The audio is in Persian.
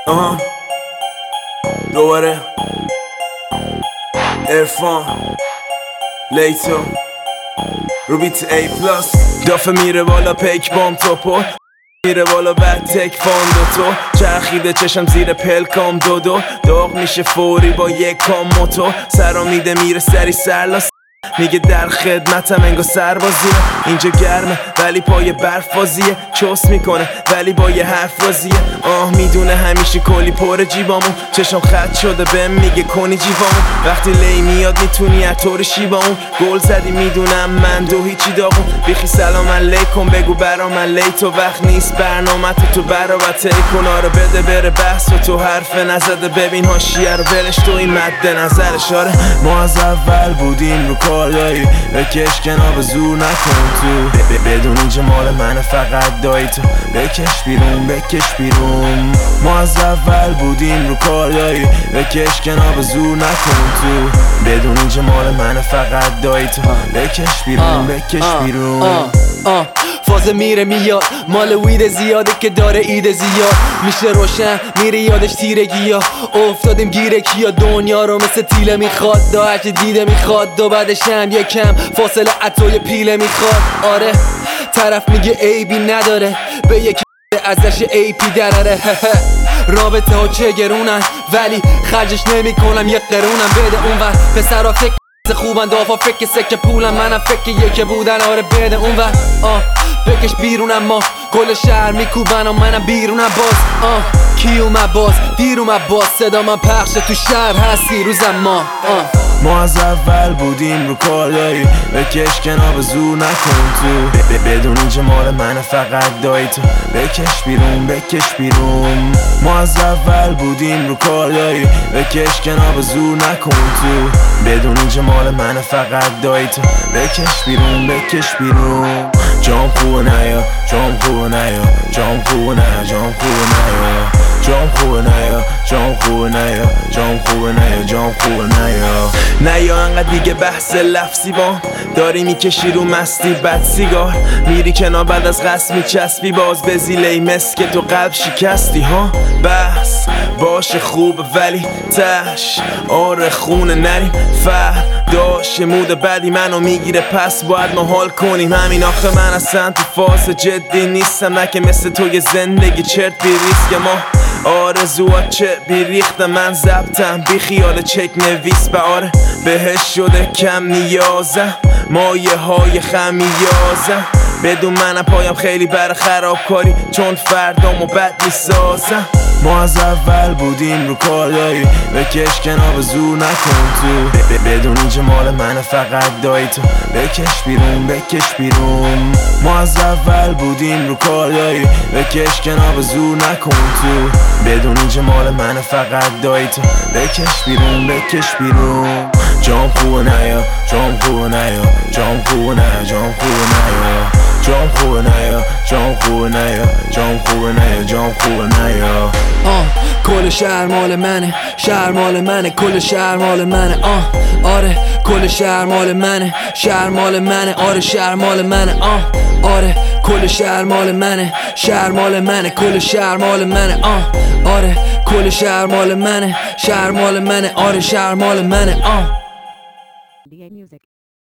دوباره عرفان لیتو رو بیت ای پلاس دافه میره بالا پیک بام توپو میره بالا بعد تک فان دوتو چرخیده چشم زیر پلکام دو داغ میشه فوری با یک کام موتو سرا میده میره سری سرلاس میگه در خدمتم انگار سربازیه اینجا گرمه ولی پای برف بازیه چوس میکنه ولی با یه حرف بازیه میدونه همیشه کلی پر جیبامون چشم خط شده بهم میگه کنی جیبامون وقتی لی میاد میتونی اتور شیبامون گل زدی میدونم من دو هیچی داغون بیخی سلام علیکم بگو برا من لی تو وقت نیست برنامه تو برا تری کن آره بده بره بحث و تو حرف نزده ببین هاشیه رو ولش تو این مد نظرش آره ما از اول بودیم رو کار داری بکش کنار به زور نکن تو بدون اینجا مال منه فقط دایی تو بکش بیرون ما از اول بودیم رو کار داری بکش کنار به زور نکن تو بدون اینجا مال منه فقط دایی تو بکش بیرون فازه میره میاد مال وید زیاده که داره ایده زیاد میشه روشن میره یادش تیرگی ها افتادیم گیره کیا دنیا رو مثل تیله میخواد دا هرچی دیده میخواد و بعدش هم یکم فاصله عطای پیله میخواد آره طرف میگه عیبی نداره به یکی ازش ایپی دراره رابطه ها چه گرونن ولی خرجش نمی کنم یک قرونم بده اون وقت پسرها فکر خوبن دافا فکر سکه پولم منم فکر یکی بودن آره بده اون وقت بکش بیرونم ما کل شهر میکوبن و منم بیرونم باز کی اومد باز دیر اومد باز صدا من پخشه تو شهر هستی روزم ما از اول بودیم رو کار داری بکش کنار به زور نکن تو بدون اینجا مال منه فقط دایی تو بکش بیرون ما از اول بودیم رو کار داری بکش کنار به زور نکن تو بدون اینجا مال منه فقط دایی تو بکش بیرون جام خوبه نیا جام خوبه نیا جام خوبه نیا جام خوبه نیا جام خوبه نیا جام خوبه نیا جام خوبه نیا جام خوبه نیا انقدر دیگه بحث لفظی با داری میکشی رو مستی بد سیگار میری کنار بعد از قصد میچسبی باز به زیله مسک تو قلب شکستی ها بس باشه خوب ولی تش آره خونه نریم فرداش مود بعدی منو میگیره پس باید ما حال کنیم همین آخه من اصلا تو فاز جدی نیستم نه که مثل تو یه زندگی چرت بی ریسک ما آرزوها چه بیریخته من ضبطم بی خیال چک نویس به آره بهش شده کم نیازم مایه های خمیازم بدون منم پایم خیلی بر خرابکاری چون فردامو بد میسازم ما از اول بودیم رو کار داری بکش کنار به زور نکن تو بدون اینجا مال منه فقط دایی تو بکش بیرون ما از اول بودیم رو کار داری بکش کنار به زور نکن تو بدون اینجا مال منه فقط دایی تو بکش بیرون جام خوبه نیا جام خوبه نیا جام خوبه نیا جام خوبه نیا جام خوبه نیا جام خوبه نیا جام خوبه نیا جام خوبه نیا کل شهر مال منه شهر مال منه کل شهر مال منه آره کل شهر مال منه شهر مال منه آره شهر مال منه آره کل شهر مال منه شهر مال منه کل شهر مال منه آره کل شهر مال منه شهر مال منه آره شهر مال منه